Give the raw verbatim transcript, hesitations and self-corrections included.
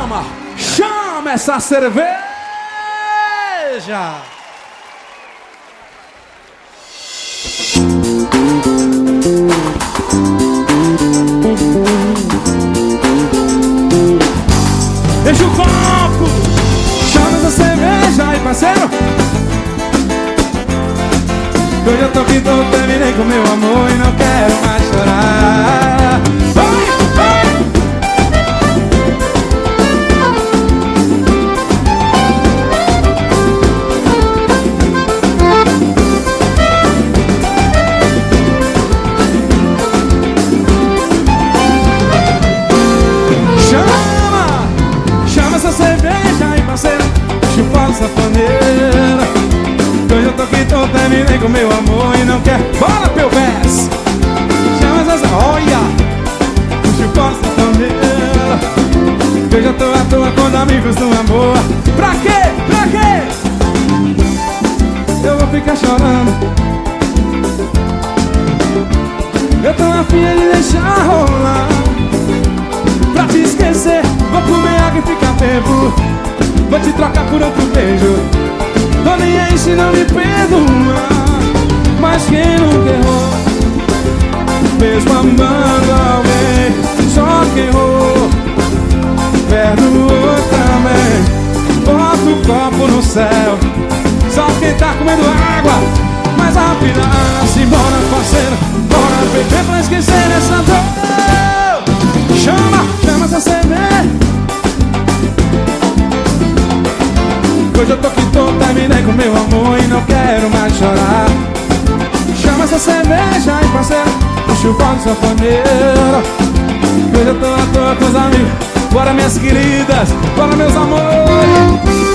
Chama, chama essa cerveja. Deixa o copo, chama essa cerveja aí, parceiro. Hoje eu tô que tô, terminei com meu amor e não quero mais chorar. Vai, vai. Chama, chama essa cerveja aí, parceiro. Chupando safoneira. Hoje eu tô que tô, terminei com meu amor e não quer. Bora, Pelvés! Chama essa... Olha! Chupando safoneira. Hoje eu tô à toa com amigos do amor. Pra quê? Pra quê? Eu vou ficar chorando. Eu tô afim de deixar rolar. Pra te esquecer, vou comer água e ficar bebo. Vou te trocar por outro beijo. Tô nem aí se não me perdoar. Mas quem nunca errou, mesmo amando alguém, só quem errou perdoou também. Bota o copo no céu, só quem tá comendo água. Mas a vida anda-se, bora parceiro, bora beber pra esquecer essa dor. Chama, chama essa cerveja. Hoje eu tô que tô, terminei com meu amor e não quero mais chorar. Chama essa cerveja aí, parceiro, puxa o pau do sanfoneiro. Hoje eu tô à toa com os amigos. Bora, minhas queridas, bora, meus amores.